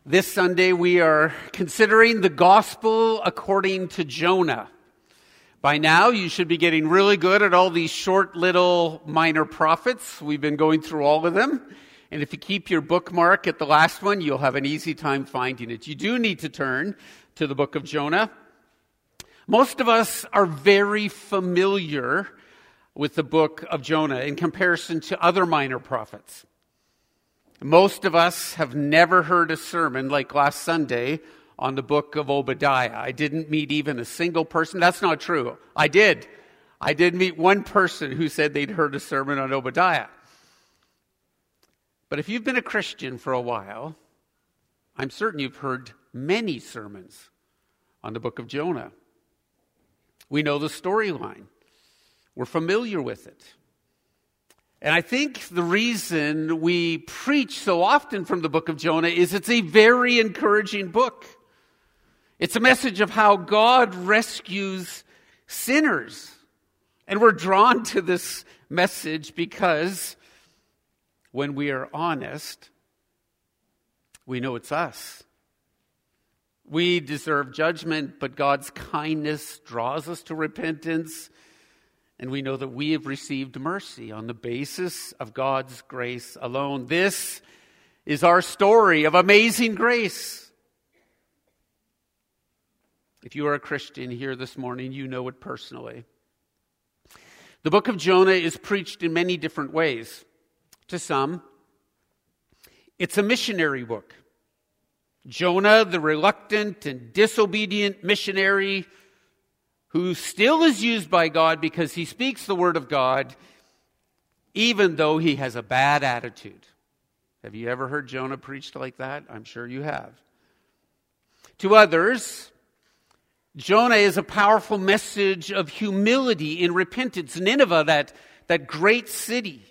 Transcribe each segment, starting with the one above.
This Sunday we are considering the gospel according to Jonah. By now you should be getting really good at all these short little minor prophets. We've been going through all of them. And if you keep your bookmark at the last one, you'll have an easy time finding it. You do need to turn to the book of Jonah. Most of us are very familiar with the book of Jonah in comparison to other minor prophets. Most of us have never heard a sermon like last Sunday on the book of Obadiah. I didn't meet even a single person. That's not true. I did meet one person who said they'd heard a sermon on Obadiah. But if you've been a Christian for a while, I'm certain you've heard many sermons on the book of Jonah. We know the storyline. We're familiar with it. And I think the reason we preach so often from the book of Jonah is it's a very encouraging book. It's a message of how God rescues sinners. And we're drawn to this message because when we are honest, we know it's us. We deserve judgment, but God's kindness draws us to repentance. And we know that we have received mercy on the basis of God's grace alone. This is our story of amazing grace. If you are a Christian here this morning, you know it personally. The book of Jonah is preached in many different ways. To some, it's a missionary book. Jonah, the reluctant and disobedient missionary who still is used by God because he speaks the word of God, even though he has a bad attitude. Have you ever heard Jonah preached like that? I'm sure you have. To others, Jonah is a powerful message of humility and repentance. Nineveh, that great city,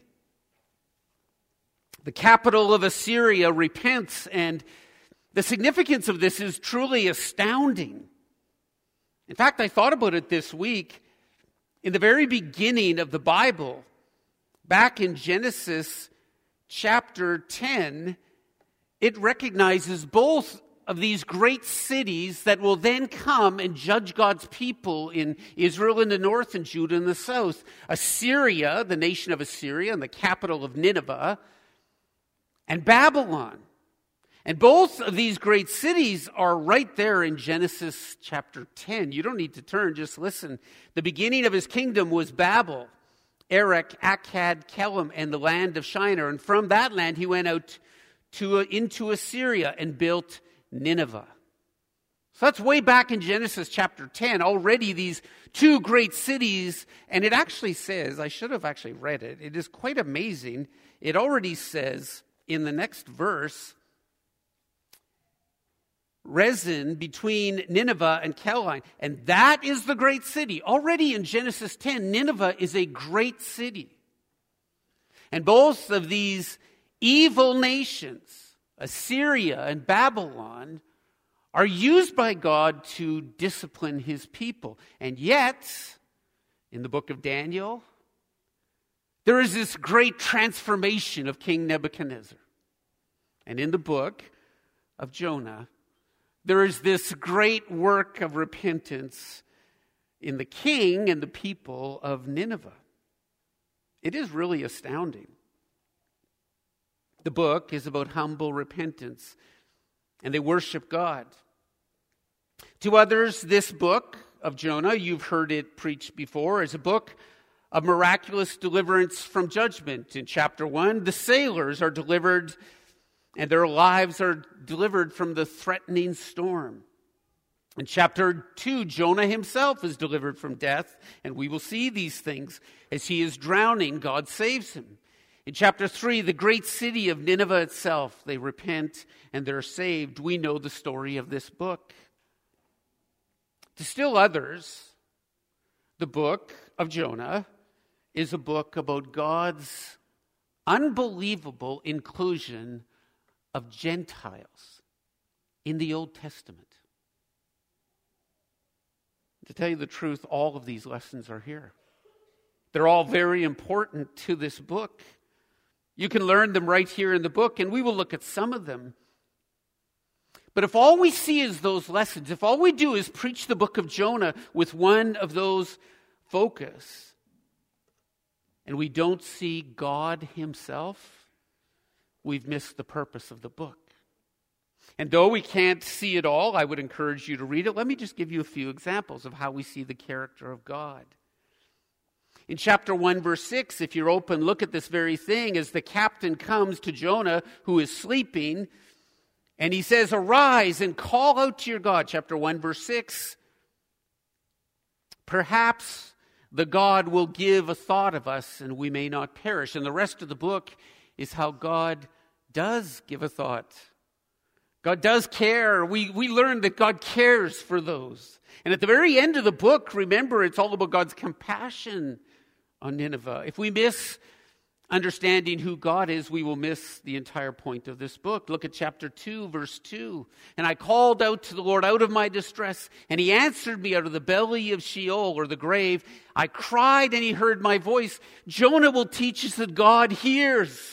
the capital of Assyria, repents, and the significance of this is truly astounding. In fact, I thought about it this week. In the very beginning of the Bible, back in Genesis chapter 10, it recognizes both of these great cities that will then come and judge God's people in Israel in the north and Judah in the south. Assyria, the nation of Assyria, and the capital of Nineveh, and Babylon. And both of these great cities are right there in Genesis chapter 10. You don't need to turn, just listen. The beginning of his kingdom was Babel, Erech, Akkad, Kellam, and the land of Shinar. And from that land he went out into Assyria and built Nineveh. So that's way back in Genesis chapter 10. Already these two great cities, and it actually says, I should have actually read it. It is quite amazing. It already says in the next verse, Rezin between Nineveh and Caline. And that is the great city. Already in Genesis 10, Nineveh is a great city. And both of these evil nations, Assyria and Babylon, are used by God to discipline his people. And yet, in the book of Daniel, there is this great transformation of King Nebuchadnezzar. And in the book of Jonah, there is this great work of repentance in the king and the people of Nineveh. It is really astounding. The book is about humble repentance, and they worship God. To others, this book of Jonah, you've heard it preached before, is a book of miraculous deliverance from judgment. In chapter 1, the sailors are delivered and their lives are delivered from the threatening storm. In chapter 2, Jonah himself is delivered from death, and we will see these things. As he is drowning, God saves him. In chapter 3, the great city of Nineveh itself, they repent and they're saved. We know the story of this book. To still others, the book of Jonah is a book about God's unbelievable inclusion of Gentiles in the Old Testament. To tell you the truth, all of these lessons are here. They're all very important to this book. You can learn them right here in the book, and we will look at some of them. But if all we see is those lessons, if all we do is preach the book of Jonah with one of those focus, and we don't see God himself, we've missed the purpose of the book. And though we can't see it all, I would encourage you to read it. Let me just give you a few examples of how we see the character of God. In chapter 1, verse 6, if you're open, look at this very thing as the captain comes to Jonah, who is sleeping, and he says, "Arise and call out to your God." Chapter 1, verse 6. "Perhaps the God will give a thought of us, and we may not perish." And the rest of the book is how God does give a thought. God does care. We learn that God cares for those. And at the very end of the book, remember, it's all about God's compassion on Nineveh. If we miss understanding who God is, we will miss the entire point of this book. Look at chapter 2, verse 2. "And I called out to the Lord out of my distress, and he answered me out of the belly of Sheol," or the grave. "I cried, and he heard my voice." Jonah will teach us that God hears.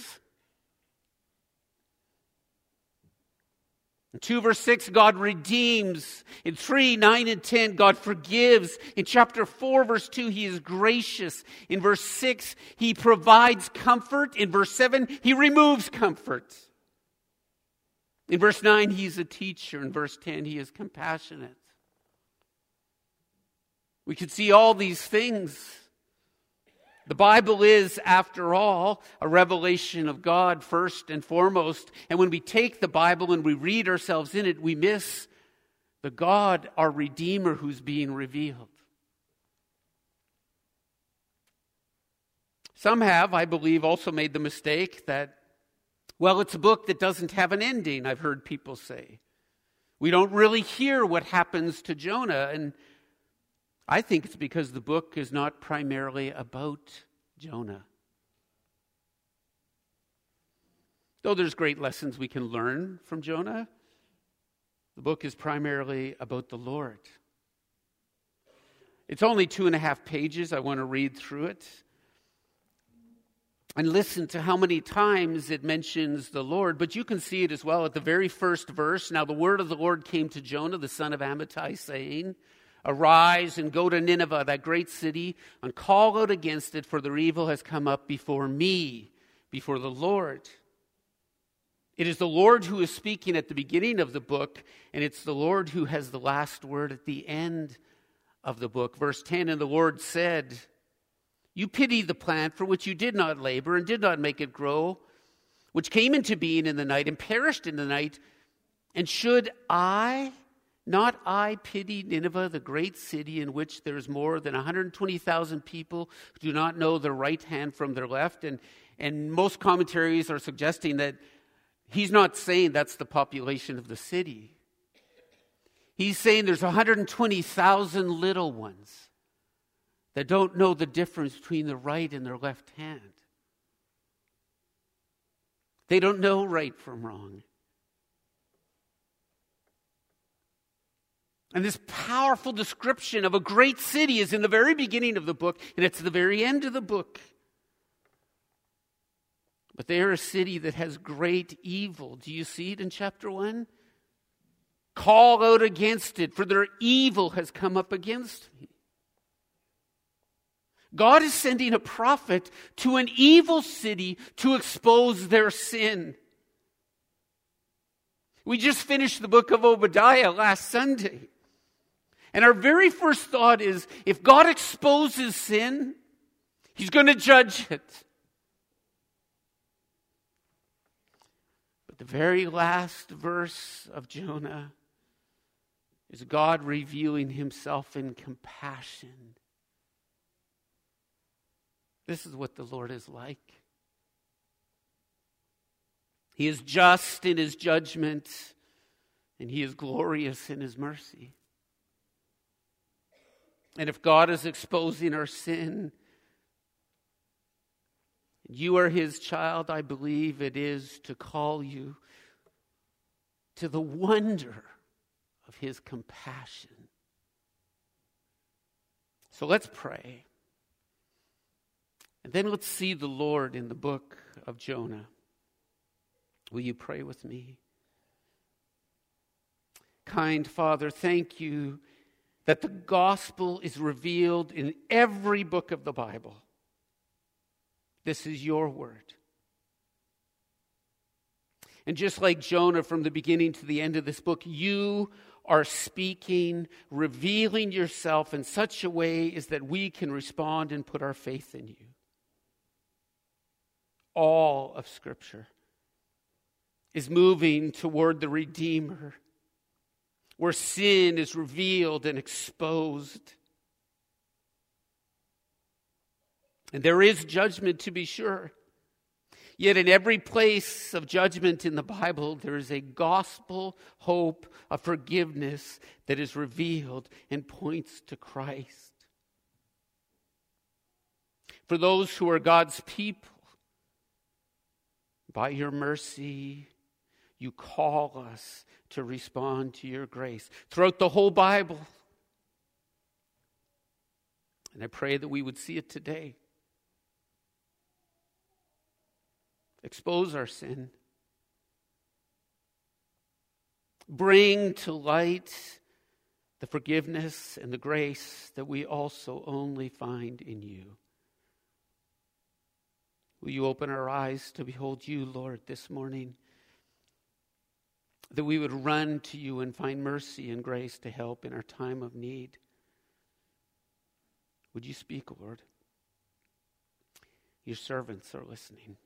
In 2 verse 6, God redeems. In 3, 9, and 10, God forgives. In chapter 4, verse 2, he is gracious. In verse 6, he provides comfort. In verse 7, he removes comfort. In verse 9, he's a teacher. In verse 10, he is compassionate. We could see all these things. The Bible is, after all, a revelation of God first and foremost. And when we take the Bible and we read ourselves in it, we miss the God, our Redeemer, who's being revealed. Some have, I believe, also made the mistake that, well, it's a book that doesn't have an ending, I've heard people say. We don't really hear what happens to Jonah, and I think it's because the book is not primarily about Jonah. Though there's great lessons we can learn from Jonah, the book is primarily about the Lord. It's only 2.5 pages. I want to read through it and listen to how many times it mentions the Lord. But you can see it as well at the very first verse. "Now the word of the Lord came to Jonah, the son of Amittai, saying, Arise and go to Nineveh, that great city, and call out against it, for their evil has come up before me," before the Lord. It is the Lord who is speaking at the beginning of the book, and it's the Lord who has the last word at the end of the book. Verse 10, "And the Lord said, You pity the plant for which you did not labor and did not make it grow, which came into being in the night and perished in the night. And should not I pity Nineveh, the great city in which there is more than 120,000 people who do not know their right hand from their left?" And most commentaries are suggesting that he's not saying that's the population of the city. He's saying there's 120,000 little ones that don't know the difference between their right and their left hand. They don't know right from wrong. And this powerful description of a great city is in the very beginning of the book, and it's the very end of the book. But they are a city that has great evil. Do you see it in chapter 1? "Call out against it, for their evil has come up against me." God is sending a prophet to an evil city to expose their sin. We just finished the book of Obadiah last Sunday. And our very first thought is, if God exposes sin, he's going to judge it. But the very last verse of Jonah is God revealing himself in compassion. This is what the Lord is like. He is just in his judgment, and he is glorious in his mercy. And if God is exposing our sin, you are his child, I believe it is to call you to the wonder of his compassion. So let's pray. And then let's see the Lord in the book of Jonah. Will you pray with me? kind Father, thank you that the gospel is revealed in every book of the Bible. This is your word. And just like Jonah, from the beginning to the end of this book, you are speaking, revealing yourself in such a way as that we can respond and put our faith in you. All of Scripture is moving toward the Redeemer, where sin is revealed and exposed. And there is judgment, to be sure. Yet in every place of judgment in the Bible, there is a gospel hope of forgiveness that is revealed and points to Christ. For those who are God's people, by your mercy, you call us to respond to your grace throughout the whole Bible. And I pray that we would see it today. Expose our sin. Bring to light the forgiveness and the grace that we also only find in you. Will you open our eyes to behold you, Lord, this morning? That we would run to you and find mercy and grace to help in our time of need. Would you speak, Lord? Your servants are listening.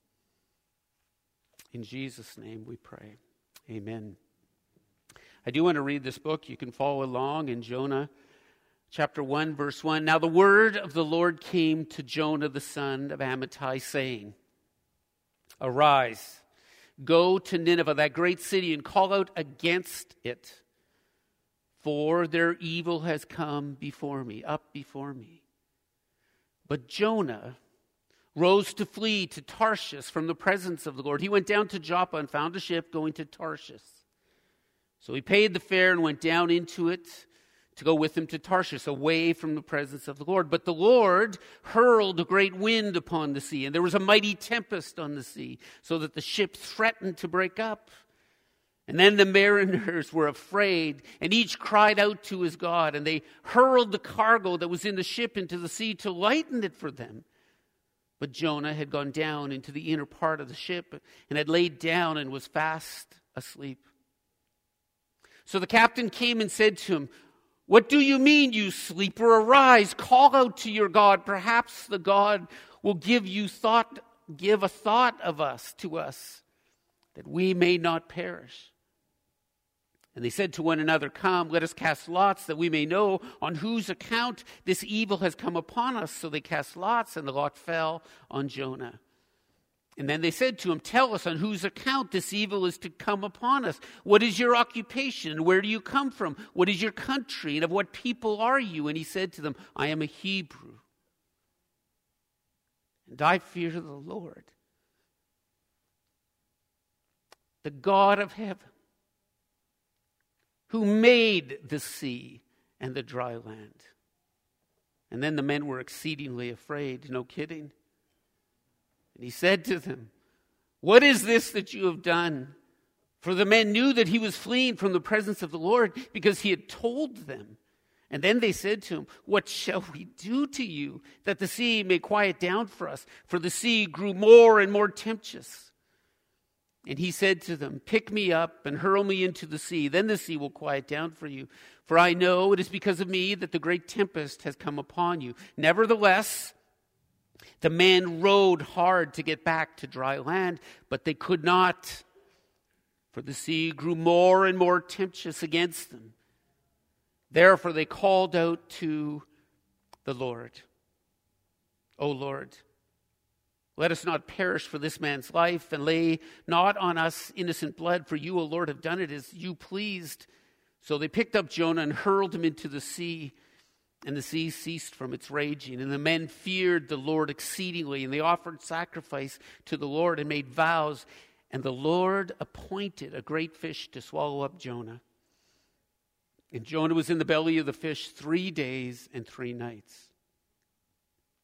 In Jesus' name we pray. Amen. I do want to read this book. You can follow along in Jonah chapter 1, verse 1. Now the word of the Lord came to Jonah the son of Amittai, saying, Arise, go to Nineveh, that great city, and call out against it, for their evil has come before me, up before me. But Jonah rose to flee to Tarshish from the presence of the Lord. He went down to Joppa and found a ship going to Tarshish. So he paid the fare and went down into it to go with him to Tarshish, away from the presence of the Lord. But the Lord hurled a great wind upon the sea, and there was a mighty tempest on the sea, so that the ship threatened to break up. And then the mariners were afraid, and each cried out to his God, and they hurled the cargo that was in the ship into the sea to lighten it for them. But Jonah had gone down into the inner part of the ship and had laid down and was fast asleep. So the captain came and said to him, What do you mean, you sleeper? Arise, call out to your God. Perhaps the God will give a thought of us to us, that we may not perish. And they said to one another, Come, let us cast lots, that we may know on whose account this evil has come upon us. So they cast lots, and the lot fell on Jonah. And then they said to him, Tell us on whose account this evil is to come upon us. What is your occupation, and where do you come from? What is your country, and of what people are you? And he said to them, I am a Hebrew, and I fear the Lord, the God of heaven, who made the sea and the dry land. And then the men were exceedingly afraid. No kidding. And he said to them, What is this that you have done? For the men knew that he was fleeing from the presence of the Lord, because he had told them. And then they said to him, What shall we do to you, that the sea may quiet down for us? For the sea grew more and more tempestuous. And he said to them, Pick me up and hurl me into the sea. Then the sea will quiet down for you. For I know it is because of me that the great tempest has come upon you. Nevertheless, the men rowed hard to get back to dry land, but they could not, for the sea grew more and more tempestuous against them. Therefore they called out to the Lord, O Lord, let us not perish for this man's life, and lay not on us innocent blood, for you, O Lord, have done it as you pleased. So they picked up Jonah and hurled him into the sea, and the sea ceased from its raging. And the men feared the Lord exceedingly, and they offered sacrifice to the Lord and made vows. And the Lord appointed a great fish to swallow up Jonah. And Jonah was in the belly of the fish 3 days and 3 nights.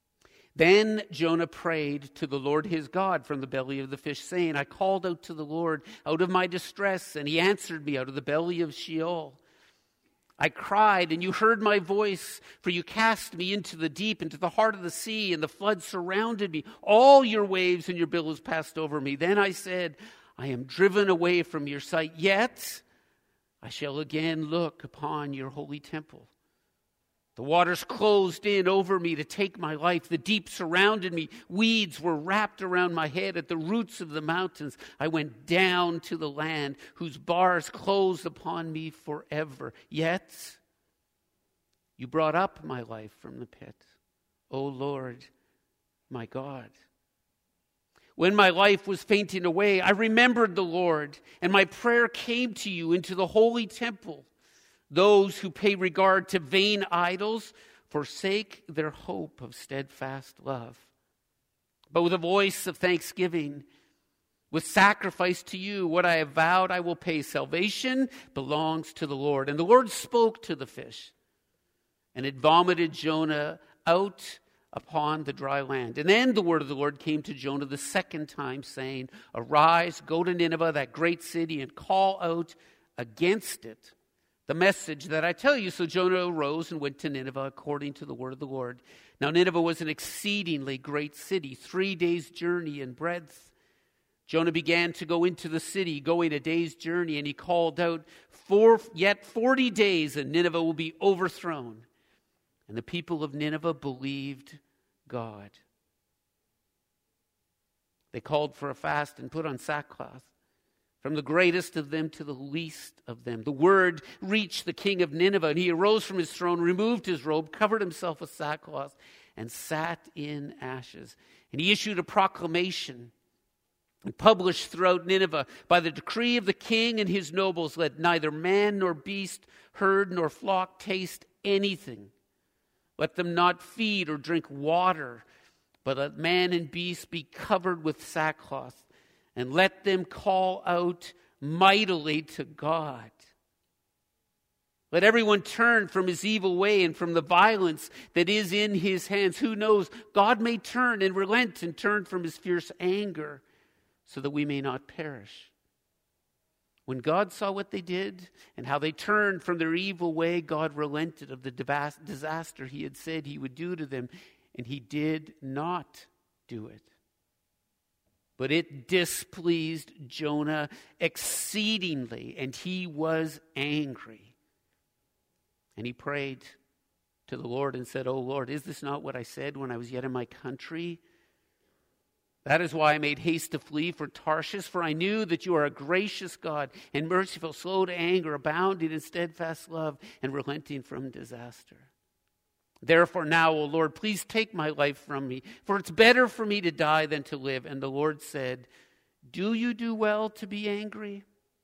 Then Jonah prayed to the Lord his God from the belly of the fish, saying, I called out to the Lord out of my distress, and he answered me out of the belly of Sheol. I cried, and you heard my voice, for you cast me into the deep, into the heart of the sea, and the flood surrounded me. All your waves and your billows passed over me. Then I said, I am driven away from your sight, yet I shall again look upon your holy temple. The waters closed in over me to take my life. The deep surrounded me. Weeds were wrapped around my head. At the roots of the mountains, I went down to the land, whose bars closed upon me forever. Yet you brought up my life from the pit, O Lord, my God. When my life was fainting away, I remembered the Lord, and my prayer came to you into the holy temple. Those who pay regard to vain idols forsake their hope of steadfast love. But with a voice of thanksgiving, with sacrifice to you, what I have vowed I will pay. Salvation belongs to the Lord. And the Lord spoke to the fish, and it vomited Jonah out upon the dry land. And then the word of the Lord came to Jonah the second time, saying, Arise, go to Nineveh, that great city, and call out against it the message that I tell you. So Jonah arose and went to Nineveh according to the word of the Lord. Now Nineveh was an exceedingly great city, 3 days' journey in breadth. Jonah began to go into the city, going a day's journey, and he called out, Yet 40 days, and Nineveh will be overthrown. And the people of Nineveh believed God. They called for a fast and put on sackcloth, from the greatest of them to the least of them. The word reached the king of Nineveh, and he arose from his throne, removed his robe, covered himself with sackcloth, and sat in ashes. And he issued a proclamation and published throughout Nineveh, by the decree of the king and his nobles, let neither man nor beast, herd nor flock taste anything. Let them not feed or drink water, but let man and beast be covered with sackcloth. And let them call out mightily to God. Let everyone turn from his evil way and from the violence that is in his hands. Who knows, God may turn and relent and turn from his fierce anger, so that we may not perish. When God saw what they did and how they turned from their evil way, God relented of the disaster he had said he would do to them, and he did not do it. But it displeased Jonah exceedingly, and he was angry. And he prayed to the Lord and said, O Lord, is this not what I said when I was yet in my country? That is why I made haste to flee for Tarshish, for I knew that you are a gracious God and merciful, slow to anger, abounding in steadfast love, and relenting from disaster. Therefore now, O Lord, please take my life from me, for it's better for me to die than to live. And the Lord said, Do you do well to be angry?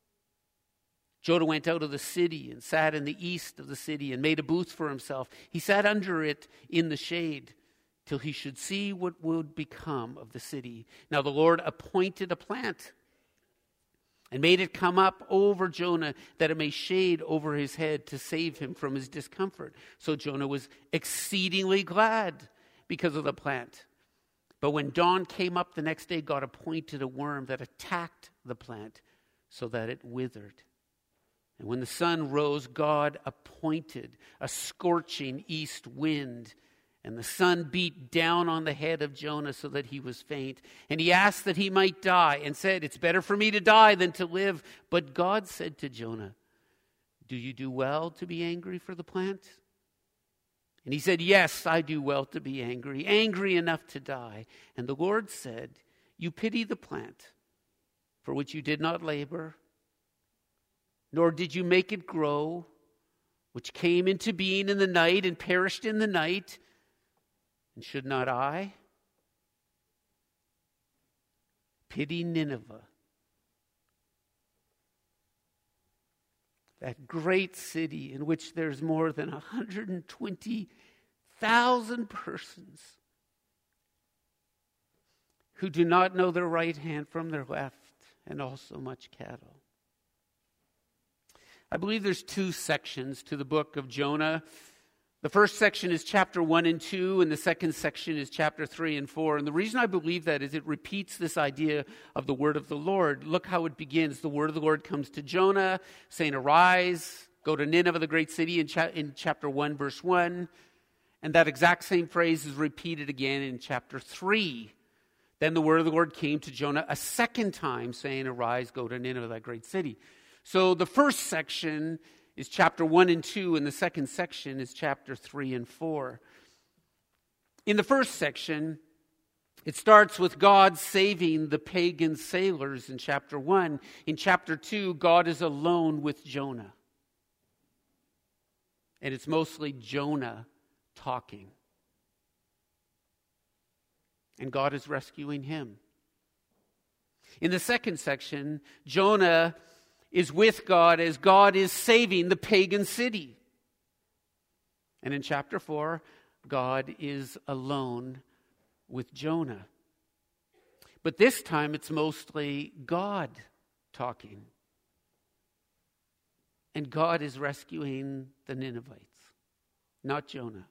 Jonah went out of the city and sat in the east of the city and made a booth for himself. He sat under it in the shade till he should see what would become of the city. Now the Lord appointed a plant and made it come up over Jonah, that it may shade over his head to save him from his discomfort. So Jonah was exceedingly glad because of the plant. But when dawn came up the next day, God appointed a worm that attacked the plant so that it withered. And when the sun rose, God appointed a scorching east wind, and the sun beat down on the head of Jonah so that he was faint. And he asked that he might die and said, It's better for me to die than to live. But God said to Jonah, Do you do well to be angry for the plant? And he said, Yes, I do well to be angry, angry enough to die. And the Lord said, You pity the plant for which you did not labor, nor did you make it grow, which came into being in the night and perished in the night. And should not I pity Nineveh, that great city in which there's more than 120,000 persons who do not know their right hand from their left, and also much cattle? I believe there's two sections to the book of Jonah. The first section is chapter 1 and 2, and the second section is chapter 3 and 4. And the reason I believe that is it repeats this idea of the word of the Lord. Look how it begins. The word of the Lord comes to Jonah, saying, "Arise, go to Nineveh, the great city," in chapter 1, verse 1. And that exact same phrase is repeated again in chapter 3. Then the word of the Lord came to Jonah a second time, saying, "Arise, go to Nineveh, that great city." So the first section is chapter 1 and 2, and the second section is chapter 3 and 4. In the first section, it starts with God saving the pagan sailors in chapter 1. In chapter 2, God is alone with Jonah. And it's mostly Jonah talking. And God is rescuing him. In the second section, Jonah is with God as God is saving the pagan city. And in chapter 4, God is alone with Jonah. But this time it's mostly God talking. And God is rescuing the Ninevites, not Jonah.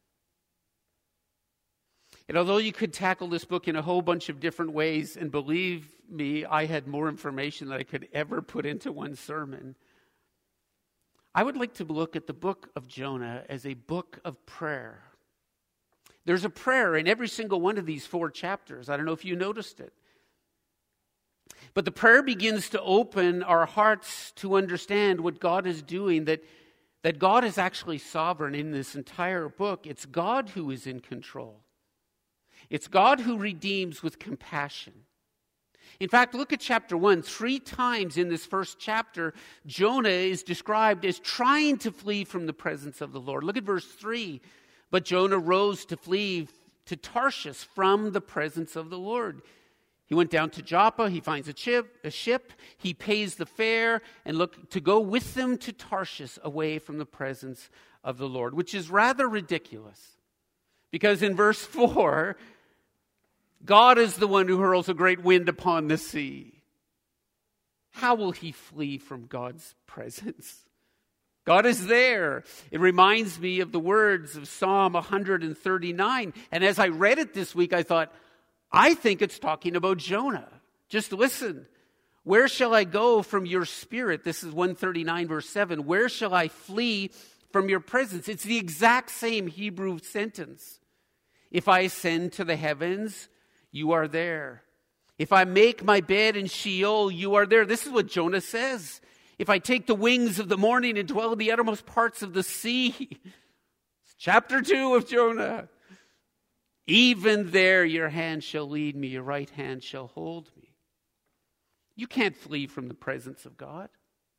And although you could tackle this book in a whole bunch of different ways, and believe me, I had more information than I could ever put into one sermon, I would like to look at the book of Jonah as a book of prayer. There's a prayer in every single one of these 4 chapters. I don't know if you noticed it. But the prayer begins to open our hearts to understand what God is doing, that God is actually sovereign in this entire book. It's God who is in control. It's God who redeems with compassion. In fact, look at chapter 1. 3 times in this first chapter, Jonah is described as trying to flee from the presence of the Lord. Look at verse 3. But Jonah rose to flee to Tarshish from the presence of the Lord. He went down to Joppa. He finds a ship. He pays the fare and look to go with them to Tarshish away from the presence of the Lord, which is rather ridiculous. Because in verse 4, God is the one who hurls a great wind upon the sea. How will he flee from God's presence? God is there. It reminds me of the words of Psalm 139. And as I read it this week, I thought, I think it's talking about Jonah. Just listen. Where shall I go from your spirit? This is 139 verse 7. Where shall I flee from your presence? It's the exact same Hebrew sentence. If I ascend to the heavens, you are there. If I make my bed in Sheol, you are there. This is what Jonah says. If I take the wings of the morning and dwell in the uttermost parts of the sea. It's chapter 2 of Jonah. Even there your hand shall lead me, your right hand shall hold me. You can't flee from the presence of God.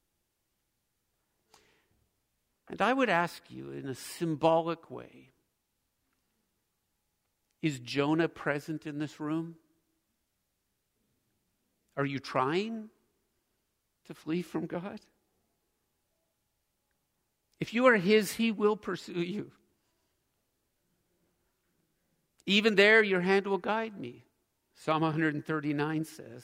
And I would ask you in a symbolic way, is Jonah present in this room? Are you trying to flee from God? If you are his, he will pursue you. Even there, your hand will guide me, Psalm 139 says.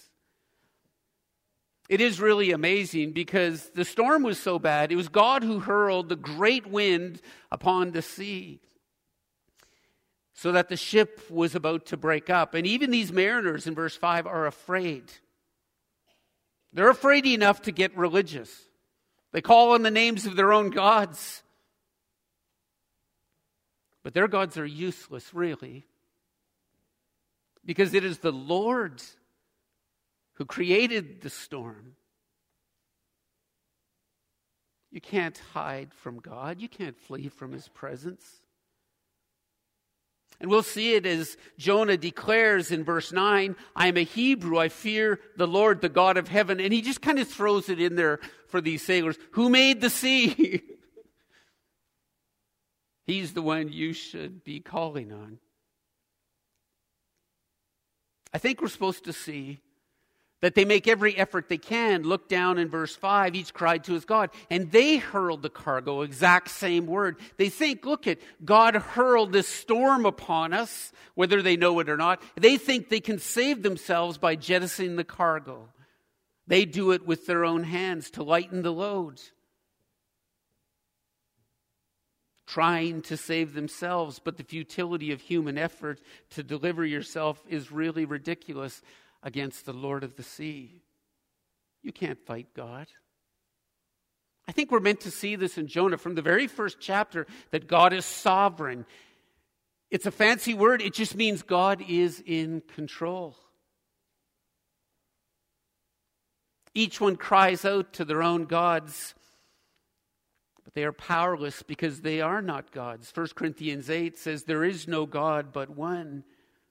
It is really amazing because the storm was so bad. It was God who hurled the great wind upon the sea so that the ship was about to break up. And even these mariners in verse 5 are afraid. They're afraid enough to get religious. They call on the names of their own gods. But their gods are useless, really, because it is the Lord who created the storm. You can't hide from God. You can't flee from his presence. And we'll see it as Jonah declares in verse 9, I am a Hebrew, I fear the Lord, the God of heaven. And he just kind of throws it in there for these sailors. Who made the sea? He's the one you should be calling on. I think we're supposed to see that they make every effort they can. Look down in verse 5. Each cried to his God. And they hurled the cargo, exact same word. They think, look at, God hurled this storm upon us, whether they know it or not. They think they can save themselves by jettisoning the cargo. They do it with their own hands to lighten the load. trying to save themselves, but the futility of human effort to deliver yourself is really ridiculous against the Lord of the sea. You can't fight God. I think we're meant to see this in Jonah from the very first chapter, that God is sovereign. It's a fancy word. It just means God is in control. Each one cries out to their own gods, but they are powerless because they are not gods. 1 Corinthians 8 says there is no God but one.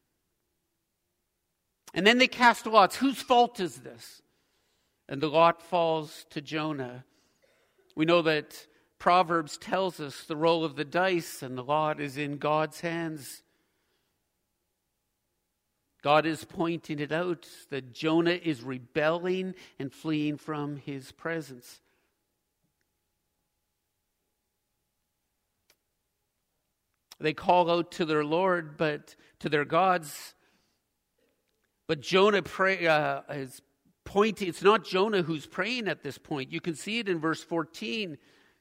And then they cast lots. Whose fault is this? And the lot falls to Jonah. We know that Proverbs tells us the roll of the dice, and the lot is in God's hands. God is pointing it out that Jonah is rebelling and fleeing from his presence. They call out to their Lord, but to their gods. But Jonah is pointing. It's not Jonah who's praying at this point. You can see it in verse 14.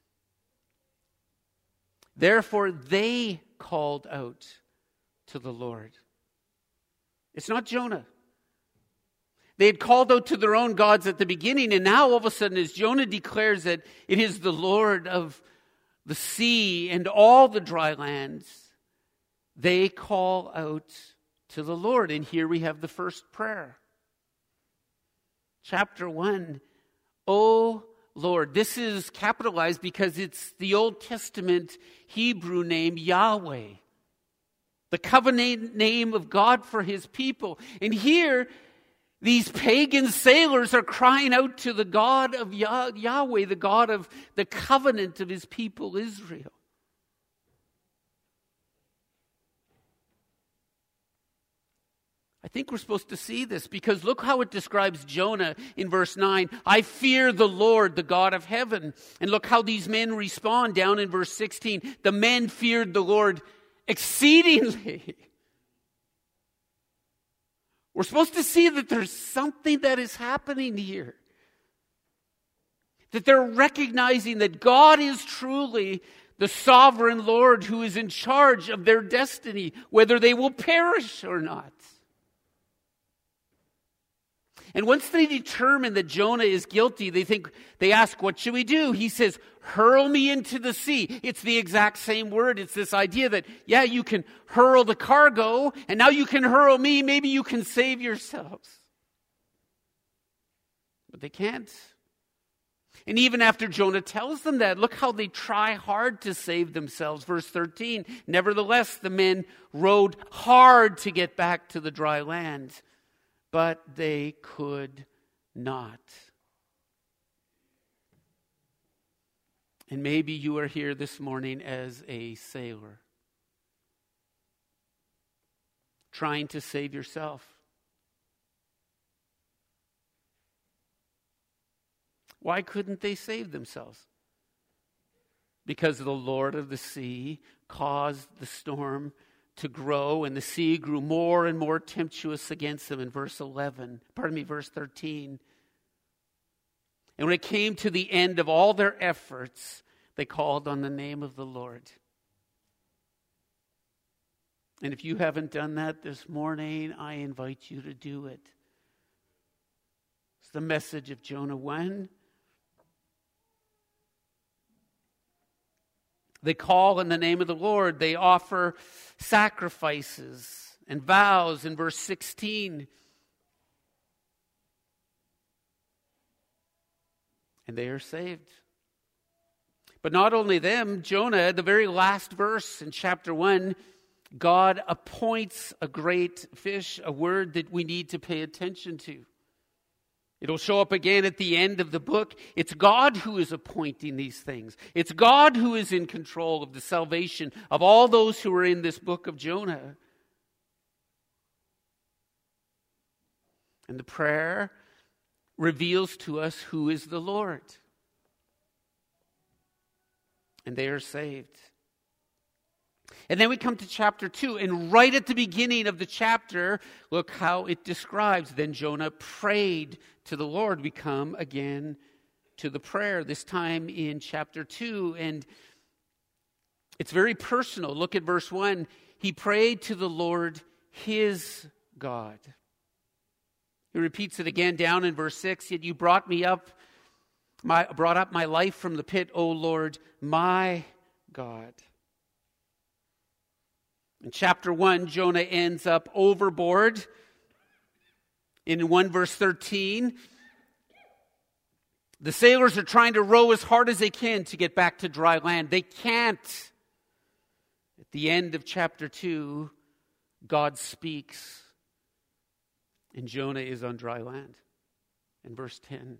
Therefore they called out to the Lord. It's not Jonah. They had called out to their own gods at the beginning, and now all of a sudden, as Jonah declares that it is the Lord of the sea and all the dry lands, they call out to the Lord. And here we have the first prayer. Chapter 1, O Lord. This is capitalized because it's the Old Testament Hebrew name Yahweh, the covenant name of God for his people. And here, these pagan sailors are crying out to the God of Yahweh, the God of the covenant of his people Israel. I think we're supposed to see this because look how it describes Jonah in verse 9. I fear the Lord, the God of heaven. And look how these men respond down in verse 16. The men feared the Lord exceedingly. We're supposed to see that there's something that is happening here. That they're recognizing that God is truly the sovereign Lord who is in charge of their destiny, whether they will perish or not. And once they determine that Jonah is guilty, they ask, what should we do? He says, hurl me into the sea. It's the exact same word. It's this idea that, yeah, you can hurl the cargo, and now you can hurl me. Maybe you can save yourselves. But they can't. And even after Jonah tells them that, look how they try hard to save themselves. Verse 13, nevertheless, the men rowed hard to get back to the dry land, but they could not. And maybe you are here this morning as a sailor, trying to save yourself. Why couldn't they save themselves? Because the Lord of the sea caused the storm to grow, and the sea grew more and more tempestuous against them in verse 13. And when it came to the end of all their efforts, they called on the name of the Lord. And if you haven't done that this morning, I invite you to do it. It's the message of Jonah 1. They call in the name of the Lord. They offer sacrifices and vows in verse 16. And they are saved. But not only them, Jonah, the very last verse in chapter 1, God appoints a great fish, a word that we need to pay attention to. It'll show up again at the end of the book. It's God who is appointing these things. It's God who is in control of the salvation of all those who are in this book of Jonah. And the prayer reveals to us who is the Lord. And they are saved. And then we come to chapter 2, and right at the beginning of the chapter, look how it describes. Then Jonah prayed to the Lord. We come again to the prayer, this time in chapter 2. And It's very personal. Look at verse 1. He prayed to the Lord his God. He repeats it again down in verse 6. Yet you brought up my life from the pit, O Lord, my God. In chapter 1, Jonah ends up overboard. In 1 verse 13, the sailors are trying to row as hard as they can to get back to dry land. They can't. At the end of chapter 2, God speaks, and Jonah is on dry land. In verse 10,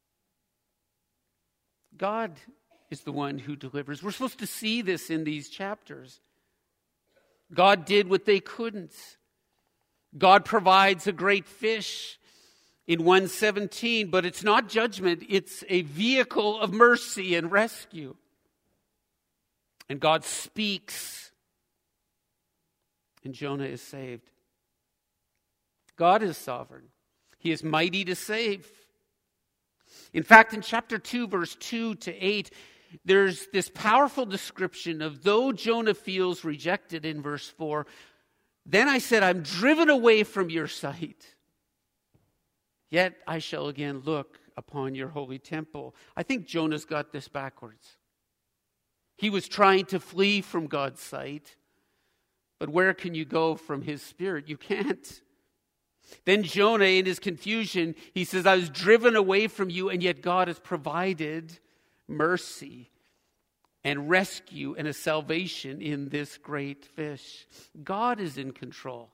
God is the one who delivers. We're supposed to see this in these chapters. God did what they couldn't. God provides a great fish in 1:17, but it's not judgment, it's a vehicle of mercy and rescue. And God speaks, and Jonah is saved. God is sovereign. He is mighty to save. In fact, in chapter 2, verse 2 to 8, there's this powerful description of though Jonah feels rejected in verse 4, then I said, I'm driven away from your sight. Yet I shall again look upon your holy temple. I think Jonah's got this backwards. He was trying to flee from God's sight. But where can you go from his spirit? You can't. Then Jonah, in his confusion, he says, I was driven away from you, and yet God has provided mercy and rescue and a salvation in this great fish. God is in control.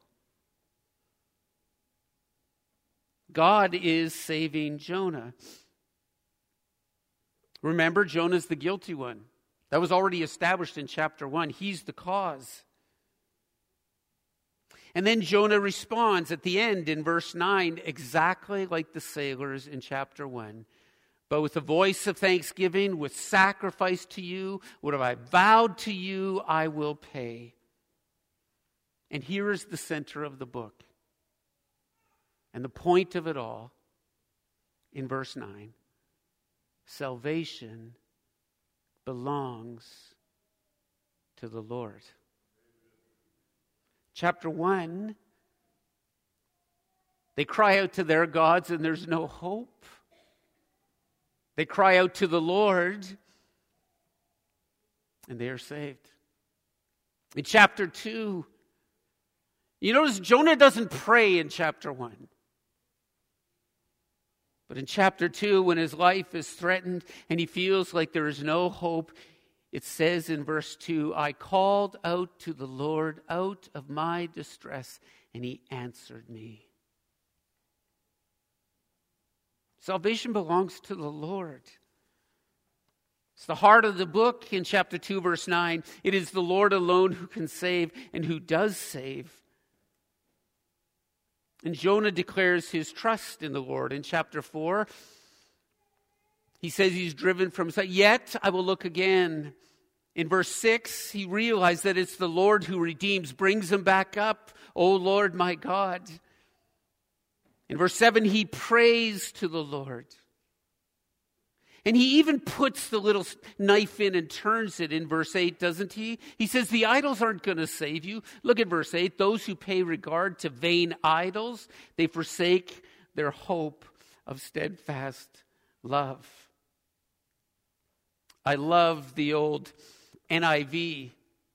God is saving Jonah. Remember, Jonah's the guilty one. That was already established in chapter 1. He's the cause. And then Jonah responds at the end in verse 9, exactly like the sailors in chapter 1. But with a voice of thanksgiving, with sacrifice to you, what have I vowed to you, I will pay. And here is the center of the book. And the point of it all, in verse 9, salvation belongs to the Lord. Chapter 1, they cry out to their gods and there's no hope. They cry out to the Lord and they are saved. In chapter 2, you notice Jonah doesn't pray in chapter 1. But in chapter 2, when his life is threatened and he feels like there is no hope, it says in verse 2, I called out to the Lord out of my distress, and he answered me. Salvation belongs to the Lord. It's the heart of the book in chapter 2, verse 9. It is the Lord alone who can save and who does save. And Jonah declares his trust in the Lord. In chapter 4, he says he's driven from sight. Yet I will look again. In verse 6, he realized that it's the Lord who redeems, brings him back up. O Lord, my God. In verse 7, he prays to the Lord. And he even puts the little knife in and turns it in verse 8, doesn't he? He says the idols aren't going to save you. Look at verse 8. Those who pay regard to vain idols, they forsake their hope of steadfast love. I love the old NIV.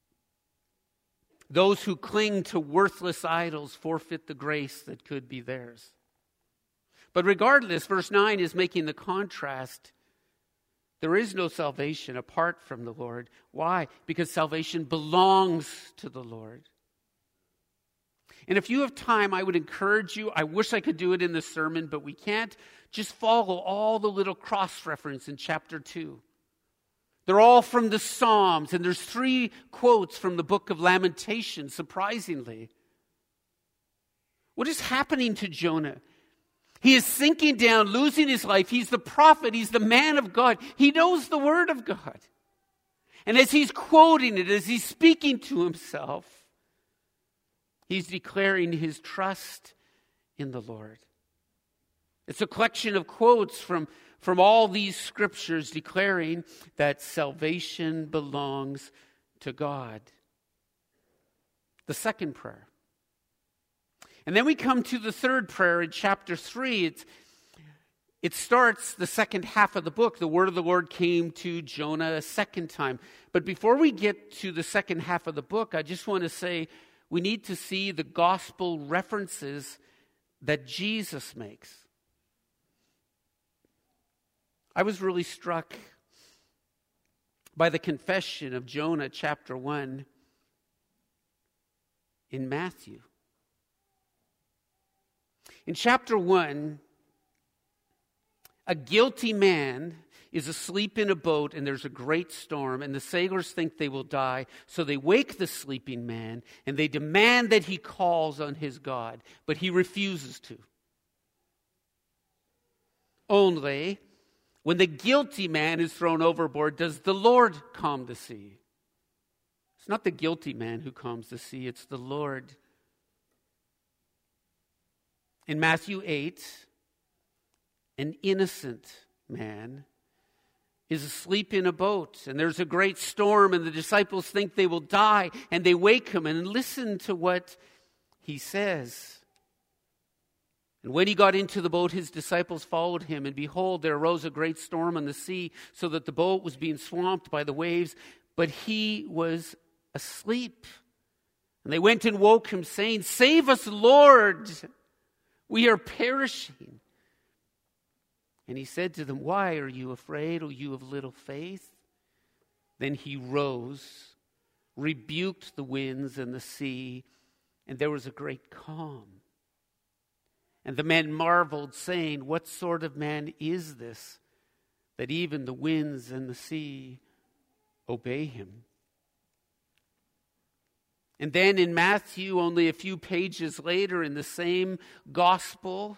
Those who cling to worthless idols forfeit the grace that could be theirs. But regardless, verse 9 is making the contrast. There is no salvation apart from the Lord. Why? Because salvation belongs to the Lord. And if you have time, I would encourage you, I wish I could do it in the sermon, but we can't. Just follow all the little cross-reference in chapter 2. They're all from the Psalms, and there's 3 quotes from the book of Lamentations, surprisingly. What is happening to Jonah? He is sinking down, losing his life. He's the prophet. He's the man of God. He knows the word of God. And as he's quoting it, as he's speaking to himself, he's declaring his trust in the Lord. It's a collection of quotes from all these scriptures declaring that salvation belongs to God. The second prayer. And then we come to the third prayer in chapter 3. It starts the second half of the book. The word of the Lord came to Jonah a second time. But before we get to the second half of the book, I just want to say we need to see the gospel references that Jesus makes. I was really struck by the confession of Jonah chapter 1 in Matthew. In chapter 1, a guilty man is asleep in a boat and there's a great storm and the sailors think they will die. So they wake the sleeping man and they demand that he calls on his God, but he refuses to. Only when the guilty man is thrown overboard does the Lord calm the sea. It's not the guilty man who calms the sea, it's the Lord. In Matthew 8, an innocent man is asleep in a boat, and there's a great storm, and the disciples think they will die, and they wake him, and listen to what he says. And when he got into the boat, his disciples followed him, and behold, there arose a great storm on the sea, so that the boat was being swamped by the waves, but he was asleep. And they went and woke him, saying, "Save us, Lord! We are perishing." And he said to them, "Why are you afraid, O you of little faith?" Then he rose, rebuked the winds and the sea, and there was a great calm. And the men marveled, saying, "What sort of man is this, that even the winds and the sea obey him?" And then in Matthew, only a few pages later, in the same gospel,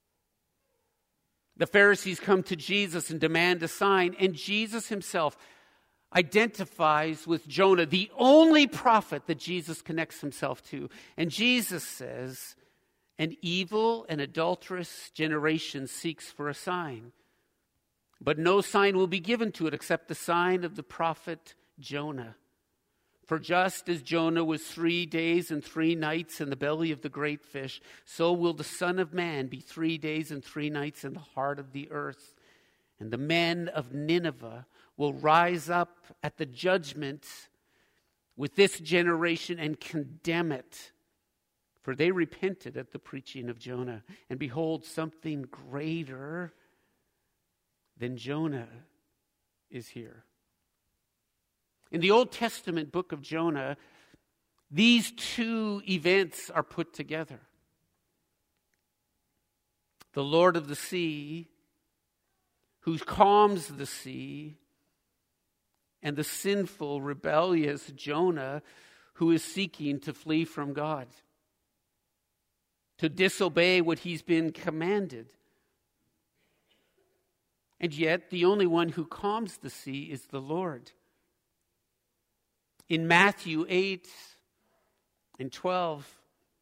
the Pharisees come to Jesus and demand a sign, and Jesus himself identifies with Jonah, the only prophet that Jesus connects himself to. And Jesus says, "An evil and adulterous generation seeks for a sign, but no sign will be given to it except the sign of the prophet Jonah. For just as Jonah was 3 days and 3 nights in the belly of the great fish, so will the Son of Man be 3 days and 3 nights in the heart of the earth. And the men of Nineveh will rise up at the judgment with this generation and condemn it. For they repented at the preaching of Jonah. And behold, something greater than Jonah is here." In the Old Testament book of Jonah, these two events are put together. The Lord of the sea, who calms the sea, and the sinful, rebellious Jonah, who is seeking to flee from God, to disobey what he's been commanded. And yet, the only one who calms the sea is the Lord. In Matthew 8 and 12,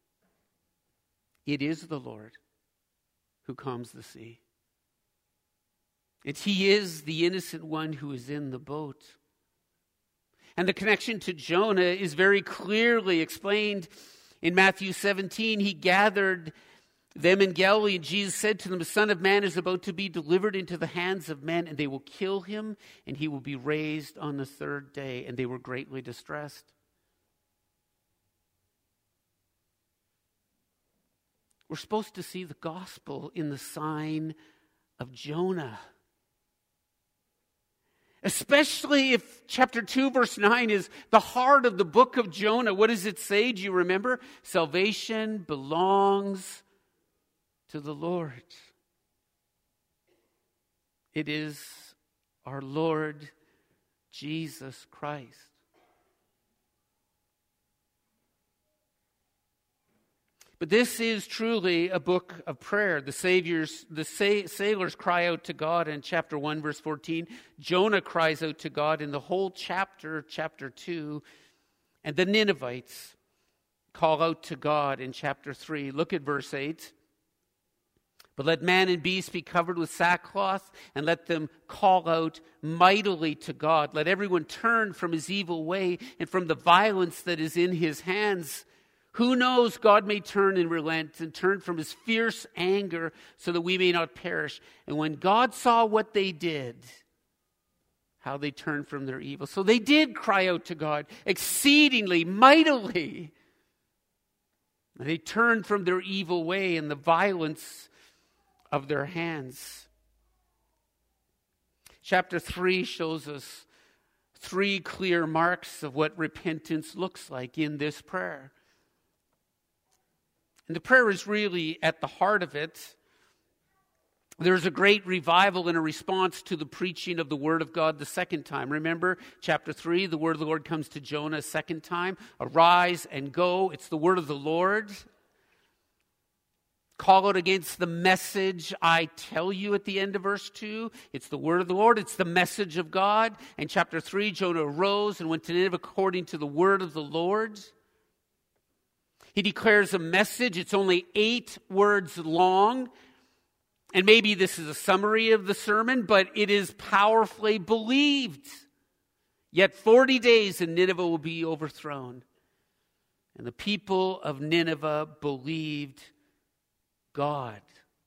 it is the Lord who calms the sea. He is the innocent one who is in the boat. And the connection to Jonah is very clearly explained in Matthew 17. He gathered them in Galilee, and Jesus said to them, "The Son of Man is about to be delivered into the hands of men, and they will kill him, and he will be raised on the third day." And they were greatly distressed. We're supposed to see the gospel in the sign of Jonah. Especially if chapter 2, verse 9 is the heart of the book of Jonah. What does it say? Do you remember? Salvation belongs to the Lord. It is our Lord Jesus Christ. But this is truly a book of prayer. The sailors cry out to God in chapter 1, verse 14. Jonah cries out to God in the whole chapter 2. And the Ninevites call out to God in chapter 3. Look at verse 8. But let man and beast be covered with sackcloth, and let them call out mightily to God. Let everyone turn from his evil way and from the violence that is in his hands. Who knows, God may turn and relent and turn from his fierce anger so that we may not perish. And when God saw what they did, how they turned from their evil. So they did cry out to God exceedingly, mightily. And they turned from their evil way and the violence of their hands. Chapter 3 shows us 3 clear marks of what repentance looks like in this prayer. And the prayer is really at the heart of it. There's a great revival in a response to the preaching of the word of God the second time. Remember, chapter 3, the word of the Lord comes to Jonah a second time. Arise and go. It's the word of the Lord. Call out against the message I tell you at the end of verse 2. It's the word of the Lord. It's the message of God. And chapter 3, Jonah arose and went to Nineveh according to the word of the Lord. He declares a message. It's only 8 words long. And maybe this is a summary of the sermon, but it is powerfully believed. Yet 40 days and Nineveh will be overthrown. And the people of Nineveh believed God.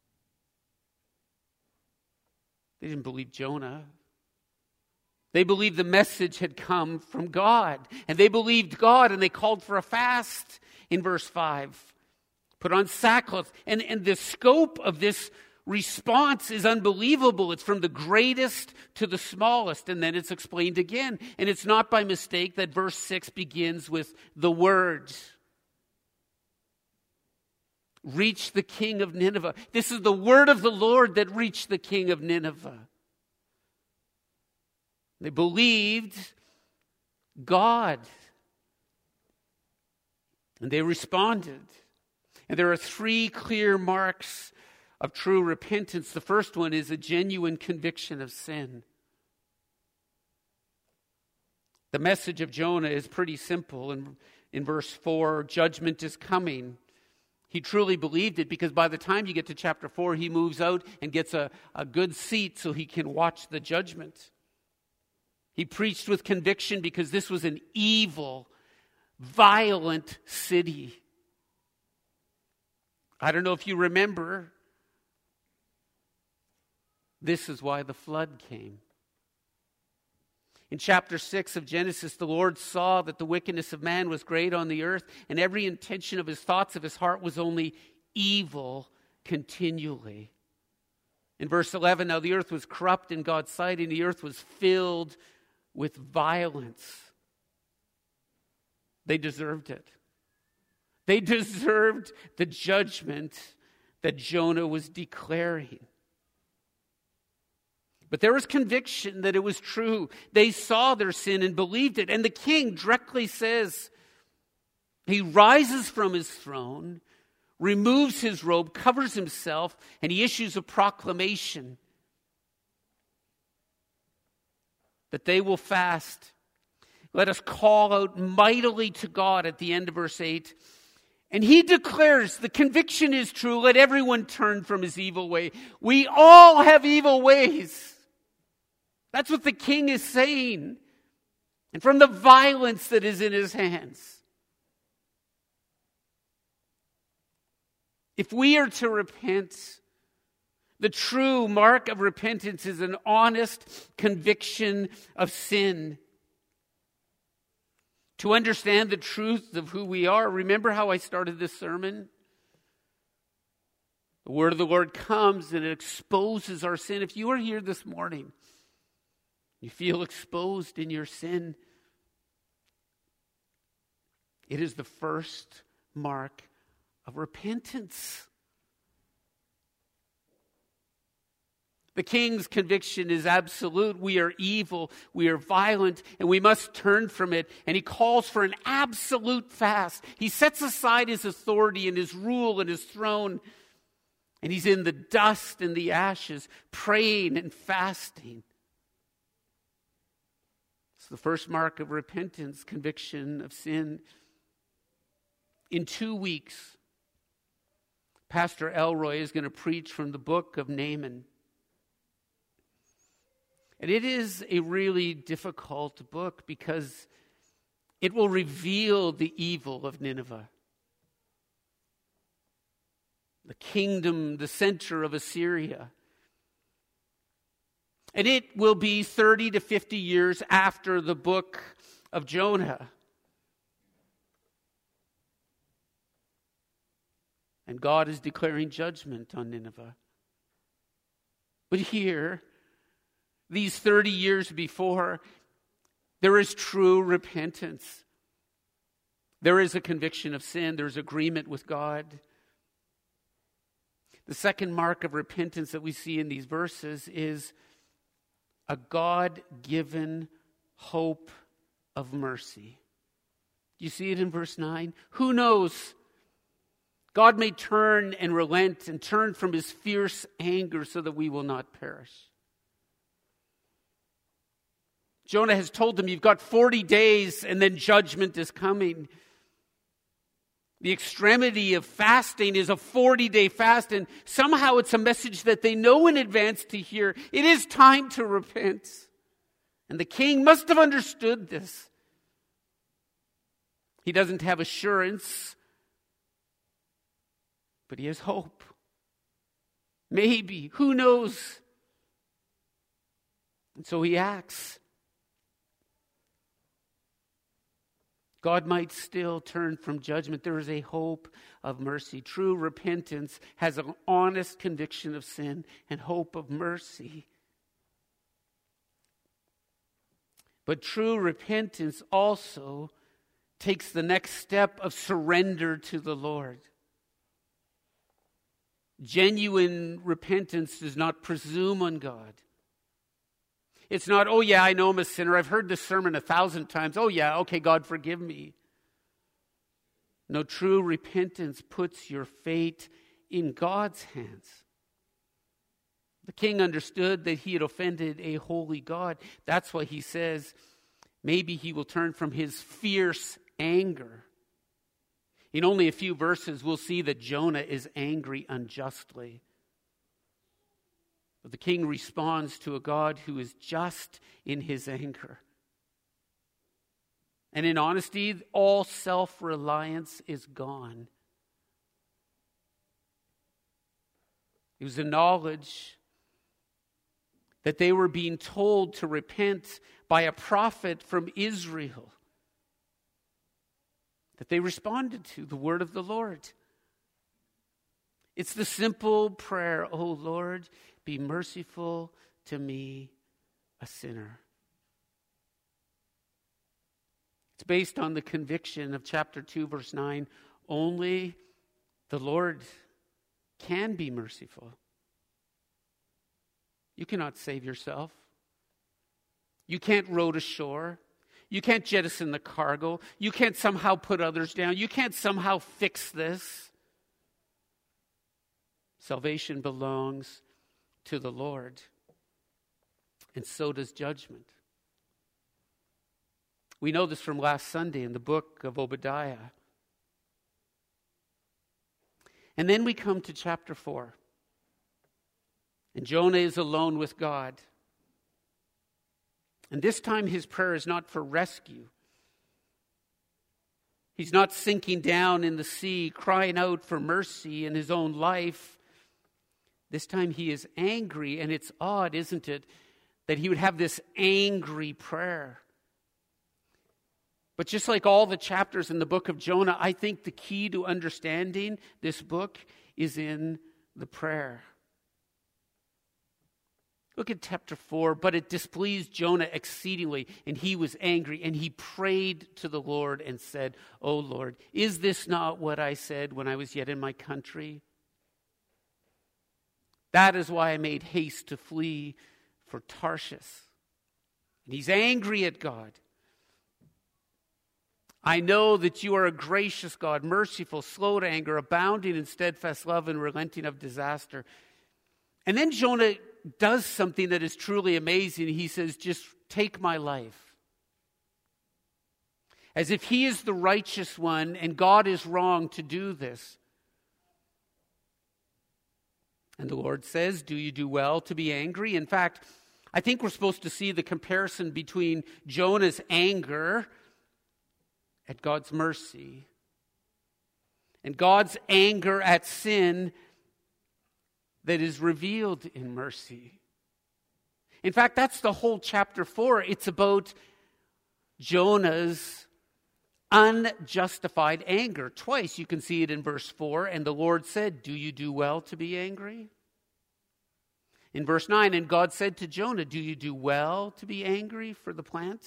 They didn't believe Jonah. They believed the message had come from God. And they believed God, and they called for a fast in verse 5. Put on sackcloth. And the scope of this response is unbelievable. It's from the greatest to the smallest. And then it's explained again. And it's not by mistake that verse 6 begins with the words. Reach the king of Nineveh. This is the word of the Lord that reached the king of Nineveh. They believed God. And they responded. And there are 3 clear marks of true repentance. The first one is a genuine conviction of sin. The message of Jonah is pretty simple. In verse 4, judgment is coming. He truly believed it because by the time you get to chapter 4, he moves out and gets a good seat so he can watch the judgment. He preached with conviction because this was an evil, violent city. I don't know if you remember, this is why the flood came. In chapter 6 of Genesis, the Lord saw that the wickedness of man was great on the earth, and every intention of his thoughts of his heart was only evil continually. In verse 11, now the earth was corrupt in God's sight, and the earth was filled with violence. They deserved it. They deserved the judgment that Jonah was declaring. But there was conviction that it was true. They saw their sin and believed it. And the king directly says, he rises from his throne, removes his robe, covers himself, and he issues a proclamation that they will fast. Let us call out mightily to God at the end of verse 8. And he declares the conviction is true. Let everyone turn from his evil way. We all have evil ways. That's what the king is saying. And from the violence that is in his hands. If we are to repent, the true mark of repentance is an honest conviction of sin. To understand the truth of who we are, remember how I started this sermon? The word of the Lord comes and it exposes our sin. If you are here this morning, you feel exposed in your sin, it is the first mark of repentance. The king's conviction is absolute. We are evil, we are violent, and we must turn from it. And he calls for an absolute fast. He sets aside his authority and his rule and his throne. And he's in the dust and the ashes, praying and fasting. It's the first mark of repentance, conviction of sin. In 2 weeks, Pastor Elroy is going to preach from the book of Naaman. And it is a really difficult book because it will reveal the evil of Nineveh. The kingdom, the center of Assyria. And it will be 30 to 50 years after the book of Jonah. And God is declaring judgment on Nineveh. But here, these 30 years before, there is true repentance. There is a conviction of sin. There's agreement with God. The second mark of repentance that we see in these verses is a God-given hope of mercy. You see it in verse 9? Who knows? God may turn and relent and turn from his fierce anger so that we will not perish. Jonah has told them, you've got 40 days and then judgment is coming. The extremity of fasting is a 40-day fast, and somehow it's a message that they know in advance to hear. It is time to repent. And the king must have understood this. He doesn't have assurance, but he has hope. Maybe, who knows? And so he acts. God might still turn from judgment. There is a hope of mercy. True repentance has an honest conviction of sin and hope of mercy. But true repentance also takes the next step of surrender to the Lord. Genuine repentance does not presume on God. It's not, oh yeah, I know I'm a sinner. I've heard this sermon 1,000 times. Oh yeah, okay, God, forgive me. No, true repentance puts your fate in God's hands. The king understood that he had offended a holy God. That's why he says, maybe he will turn from his fierce anger. In only a few verses, we'll see that Jonah is angry unjustly. But the king responds to a God who is just in his anger. And in honesty, all self-reliance is gone. It was the knowledge that they were being told to repent by a prophet from Israel that they responded to the word of the Lord. It's the simple prayer, "O Lord, be merciful to me, a sinner." It's based on the conviction of chapter 2, verse 9. Only the Lord can be merciful. You cannot save yourself. You can't row to shore. You can't jettison the cargo. You can't somehow put others down. You can't somehow fix this. Salvation belongs to the Lord. And so does judgment. We know this from last Sunday in the book of Obadiah. And then we come to chapter 4. And Jonah is alone with God. And this time his prayer is not for rescue. He's not sinking down in the sea, crying out for mercy in his own life. This time he is angry, and it's odd, isn't it, that he would have this angry prayer. But just like all the chapters in the book of Jonah, I think the key to understanding this book is in the prayer. Look at chapter 4. But it displeased Jonah exceedingly, and he was angry, and he prayed to the Lord and said, "O Lord, is this not what I said when I was yet in my country? That is why I made haste to flee for Tarshish." And he's angry at God. "I know that you are a gracious God, merciful, slow to anger, abounding in steadfast love, and relenting of disaster." And then Jonah does something that is truly amazing. He says, "Just take my life." As if he is the righteous one and God is wrong to do this. And the Lord says, do you do well to be angry? In fact, I think we're supposed to see the comparison between Jonah's anger at God's mercy and God's anger at sin that is revealed in mercy. In fact, that's the whole chapter 4. It's about Jonah's unjustified anger. Twice you can see it in verse 4. And the Lord said, do you do well to be angry? In verse 9, and God said to Jonah, do you do well to be angry for the plant?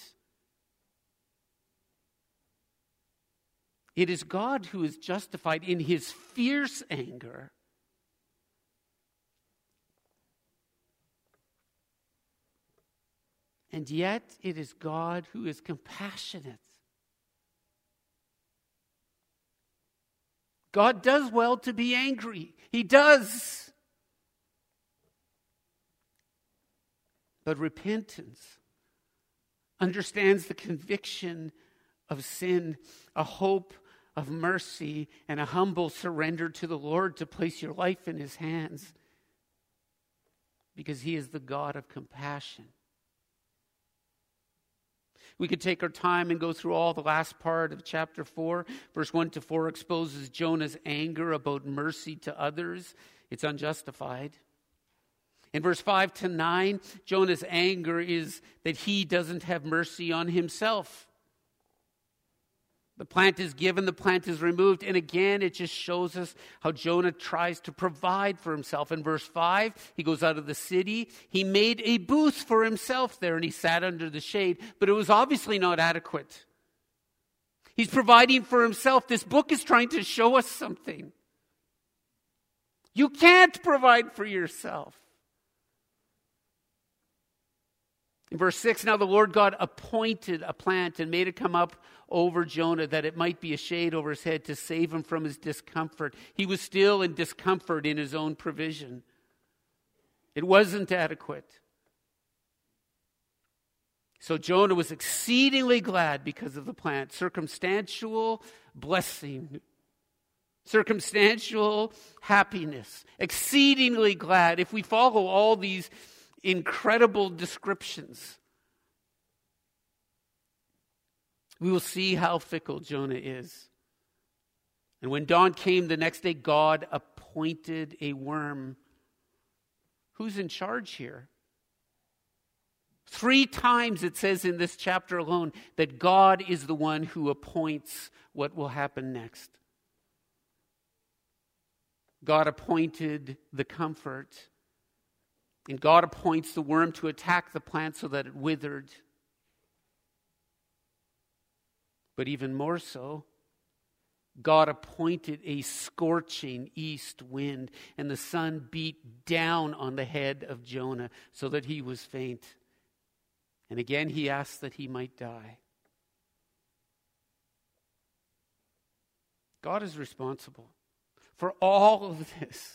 It is God who is justified in his fierce anger. And yet it is God who is compassionate. God does well to be angry. He does. But repentance understands the conviction of sin, a hope of mercy, and a humble surrender to the Lord to place your life in his hands, because he is the God of compassion. We could take our time and go through all the last part of chapter 4. Verse 1 to 4 exposes Jonah's anger about mercy to others. It's unjustified. In verse 5 to 9, Jonah's anger is that he doesn't have mercy on himself. The plant is given, the plant is removed. And again, it just shows us how Jonah tries to provide for himself. In verse 5, he goes out of the city. He made a booth for himself there, and he sat under the shade. But it was obviously not adequate. He's providing for himself. This book is trying to show us something. You can't provide for yourself. In verse 6, now the Lord God appointed a plant and made it come up over Jonah that it might be a shade over his head to save him from his discomfort. He was still in discomfort in his own provision. It wasn't adequate. So Jonah was exceedingly glad because of the plant. Circumstantial blessing. Circumstantial happiness. Exceedingly glad. If we follow all these incredible descriptions, we will see how fickle Jonah is. And when dawn came the next day, God appointed a worm. Who's in charge here? 3 times it says in this chapter alone that God is the one who appoints what will happen next. God appointed the comfort. And God appoints the worm to attack the plant so that it withered. But even more so, God appointed a scorching east wind, and the sun beat down on the head of Jonah so that he was faint. And again he asked that he might die. God is responsible for all of this.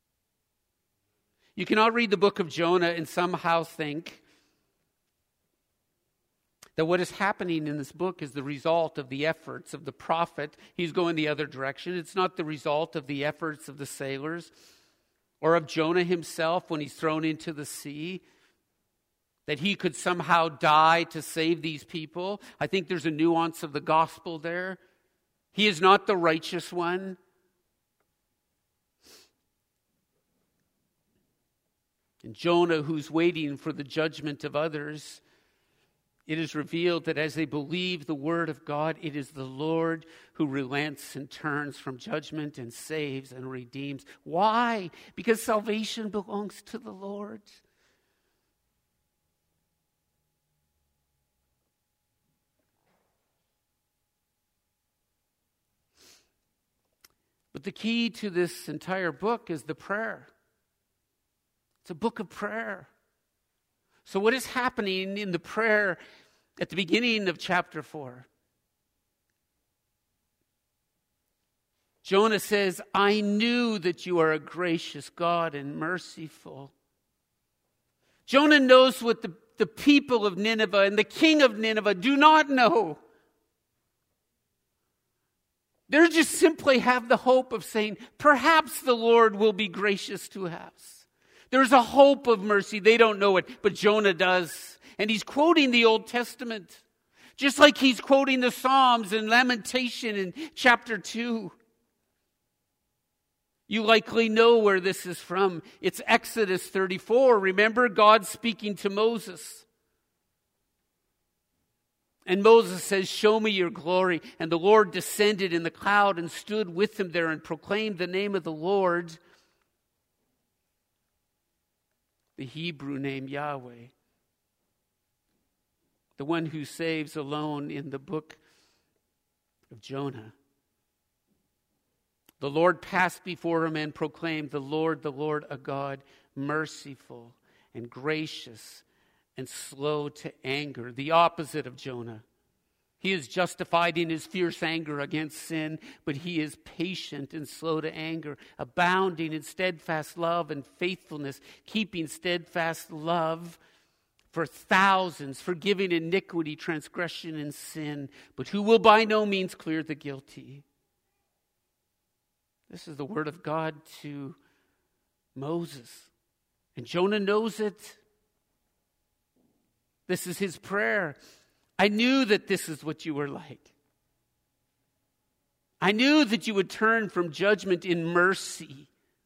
You cannot read the book of Jonah and somehow think that what is happening in this book is the result of the efforts of the prophet. He's going the other direction. It's not the result of the efforts of the sailors or of Jonah himself when he's thrown into the sea, that he could somehow die to save these people. I think there's a nuance of the gospel there. He is not the righteous one. And Jonah, who's waiting for the judgment of others, it is revealed that as they believe the word of God, it is the Lord who relents and turns from judgment and saves and redeems. Why? Because salvation belongs to the Lord. But the key to this entire book is the prayer. It's a book of prayer. So what is happening in the prayer at the beginning of chapter 4? Jonah says, I knew that you are a gracious God and merciful. Jonah knows what the people of Nineveh and the king of Nineveh do not know. They just simply have the hope of saying, perhaps the Lord will be gracious to us. There's a hope of mercy. They don't know it, but Jonah does. And he's quoting the Old Testament, just like he's quoting the Psalms and Lamentation in chapter 2. You likely know where this is from. It's Exodus 34. Remember God speaking to Moses. And Moses says, show me your glory. And the Lord descended in the cloud and stood with him there and proclaimed the name of the Lord, the Hebrew name Yahweh, the one who saves alone in the book of Jonah. The Lord passed before him and proclaimed, the Lord, a God, merciful and gracious and slow to anger, the opposite of Jonah. He is justified in his fierce anger against sin, but he is patient and slow to anger, abounding in steadfast love and faithfulness, keeping steadfast love for thousands, forgiving iniquity, transgression, and sin, but who will by no means clear the guilty. This is the word of God to Moses. And Jonah knows it. This is his prayer. I knew that this is what you were like. I knew that you would turn from judgment in mercy.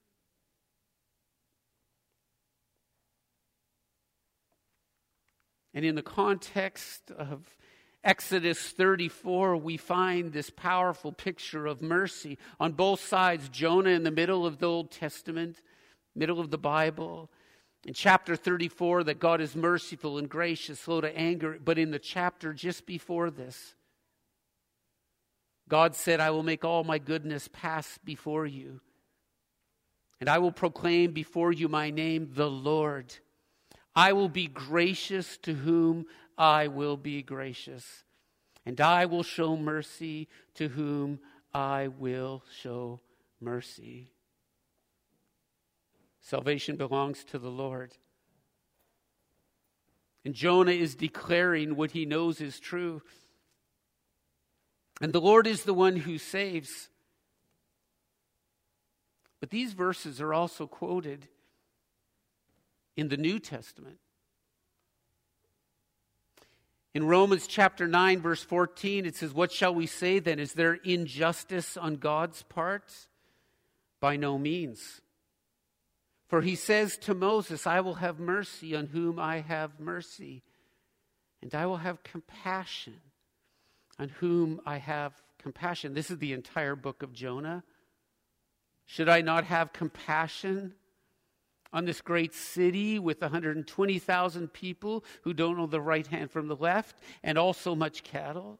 And in the context of Exodus 34, we find this powerful picture of mercy on both sides. Jonah in the middle of the Old Testament, middle of the Bible. In chapter 34, that God is merciful and gracious, slow to anger. But in the chapter just before this, God said, I will make all my goodness pass before you. And I will proclaim before you my name, the Lord. I will be gracious to whom I will be gracious. And I will show mercy to whom I will show mercy. Salvation belongs to the Lord. And Jonah is declaring what he knows is true. And the Lord is the one who saves. But these verses are also quoted in the New Testament. In Romans chapter 9, verse 14, it says, what shall we say then? Is there injustice on God's part? By no means. For he says to Moses, I will have mercy on whom I have mercy, and I will have compassion on whom I have compassion. This is the entire book of Jonah. Should I not have compassion on this great city with 120,000 people who don't know the right hand from the left, and also much cattle?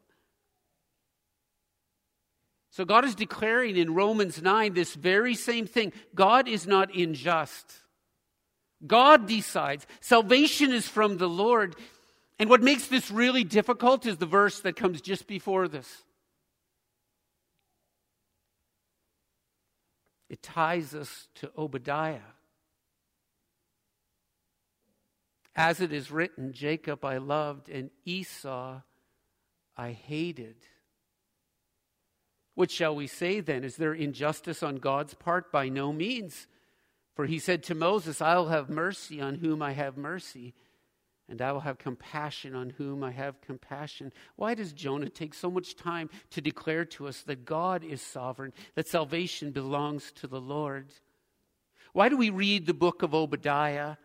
So God is declaring in Romans 9 this very same thing. God is not unjust. God decides. Salvation is from the Lord. And what makes this really difficult is the verse that comes just before this. It ties us to Obadiah. As it is written, Jacob I loved and Esau I hated. What shall we say then? Is there injustice on God's part? By no means. For he said to Moses, I will have mercy on whom I have mercy, and I will have compassion on whom I have compassion. Why does Jonah take so much time to declare to us that God is sovereign, that salvation belongs to the Lord? Why do we read the book of Obadiah?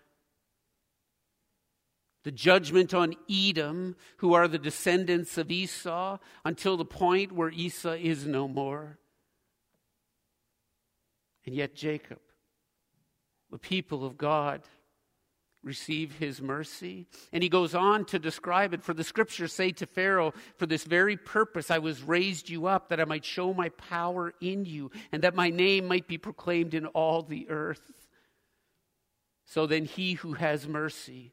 The judgment on Edom, who are the descendants of Esau, until the point where Esau is no more. And yet Jacob, the people of God, receive his mercy. And he goes on to describe it. For the scriptures say to Pharaoh, for this very purpose I was raised you up, that I might show my power in you, and that my name might be proclaimed in all the earth. So then he has mercy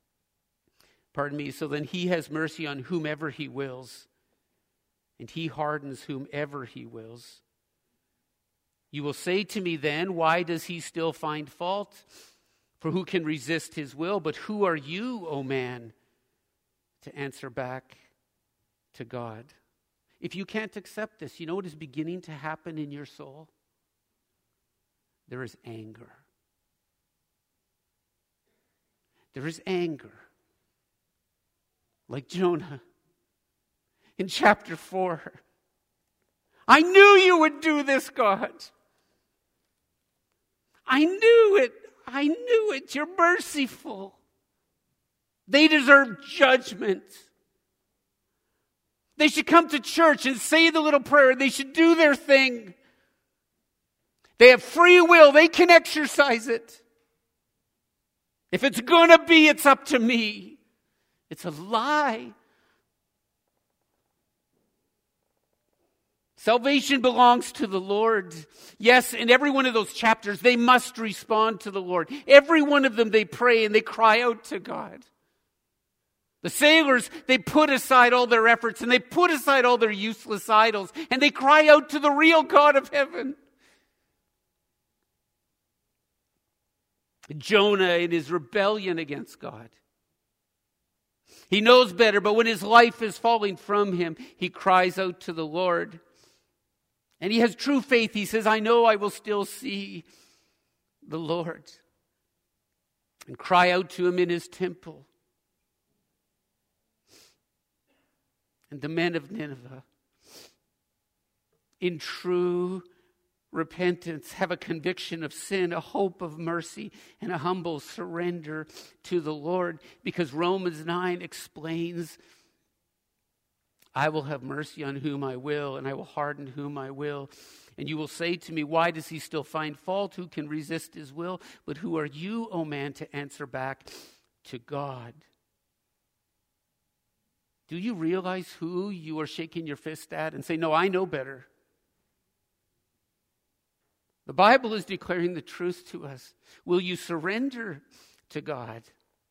on whomever he wills, and he hardens whomever he wills. You will say to me then, why does he still find fault? For who can resist his will? But who are you, O man, to answer back to God? if you can't accept this, you know what is beginning to happen in your soul? There is anger. There is anger. Like Jonah in chapter 4. I knew you would do this, God. I knew it. I knew it. You're merciful. They deserve judgment. They should come to church and say the little prayer. They should do their thing. They have free will. They can exercise it. If it's going to be, it's up to me. It's a lie. Salvation belongs to the Lord. Yes, in every one of those chapters, they must respond to the Lord. Every one of them, they pray and they cry out to God. The sailors, they put aside all their efforts and they put aside all their useless idols and they cry out to the real God of heaven. Jonah in his rebellion against God. He knows better, but when his life is falling from him, he cries out to the Lord. And he has true faith. He says, I know I will still see the Lord. And cry out to him in his temple. And the men of Nineveh, in true repentance, have a conviction of sin, a hope of mercy, and a humble surrender to the Lord. Because Romans 9 explains, I will have mercy on whom I will, and I will harden whom I will. And you will say to me, why does he still find fault? Who can resist his will? But who are you, O man, to answer back to God? Do you realize who you are shaking your fist at and say, no, I know better? The Bible is declaring the truth to us. Will you surrender to God?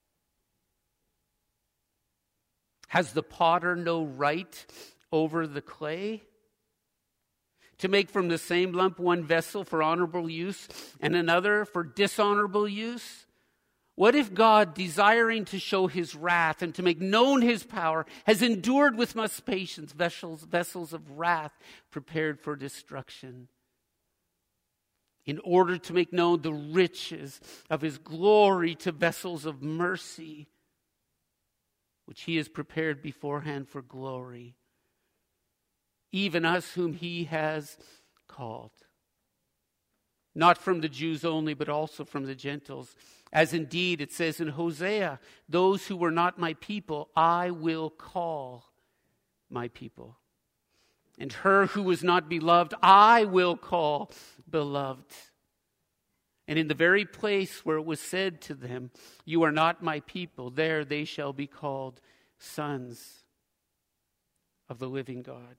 Has the potter no right over the clay? To make from the same lump one vessel for honorable use and another for dishonorable use? What if God, desiring to show his wrath and to make known his power, has endured with much patience vessels of wrath prepared for destruction, in order to make known the riches of his glory to vessels of mercy, which he has prepared beforehand for glory, even us whom he has called, not from the Jews only, but also from the Gentiles. As indeed it says in Hosea, those who were not my people, I will call my people. And her who was not beloved, I will call beloved. And in the very place where it was said to them, you are not my people, there they shall be called sons of the living God.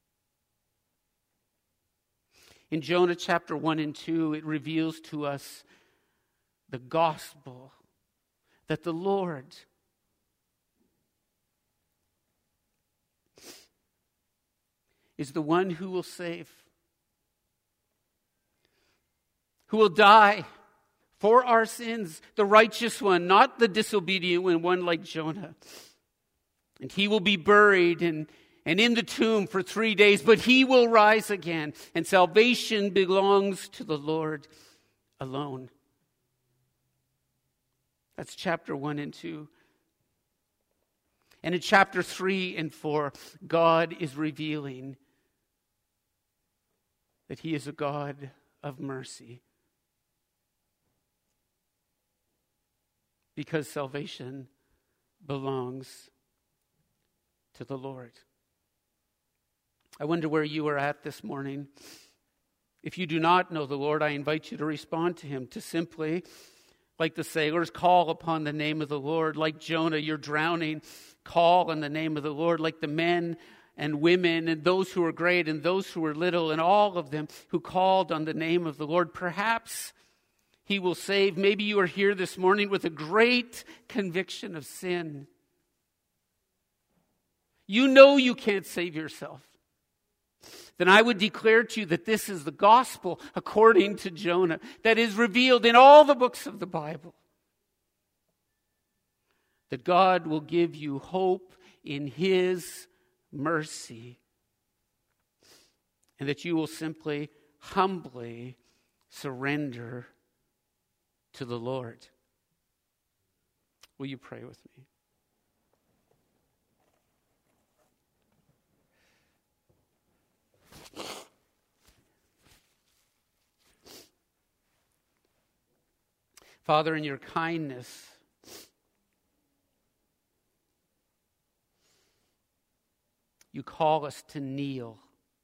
In Jonah chapter 1 and 2, it reveals to us the gospel that the Lord is the one who will save, who will die for our sins, the righteous one, not the disobedient one like Jonah. And he will be buried and in the tomb for 3 days, but he will rise again. And salvation belongs to the Lord alone. That's chapter 1 and 2. And in chapter 3 and 4, God is revealing that he is a God of mercy. Because salvation belongs to the Lord. I wonder where you are at this morning. If you do not know the Lord, I invite you to respond to him, to simply, like the sailors, call upon the name of the Lord. Like Jonah, you're drowning, call on the name of the Lord. Like the men and women and those who were great and those who were little and all of them who called on the name of the Lord, perhaps he will save. Maybe you are here this morning with a great conviction of sin. You know you can't save yourself. Then I would declare to you that this is the gospel according to Jonah that is revealed in all the books of the Bible. That God will give you hope in his mercy and that you will simply, humbly surrender to the Lord. Will you pray with me? Father, in your kindness, you call us to kneel,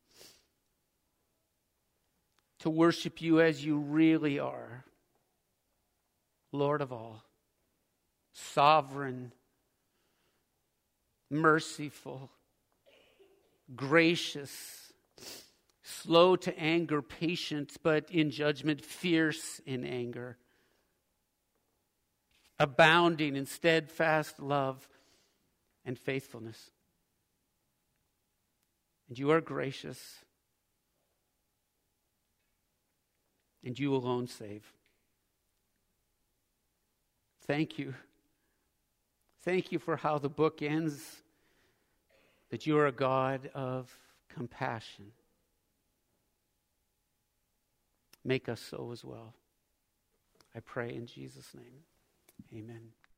to worship you as you really are, Lord of all, sovereign, merciful, gracious, slow to anger, patient, but in judgment, fierce in anger, abounding in steadfast love and faithfulness. And you are gracious, and you alone save. Thank you. Thank you for how the book ends, that you are a God of compassion. Make us so as well. I pray in Jesus' name. Amen.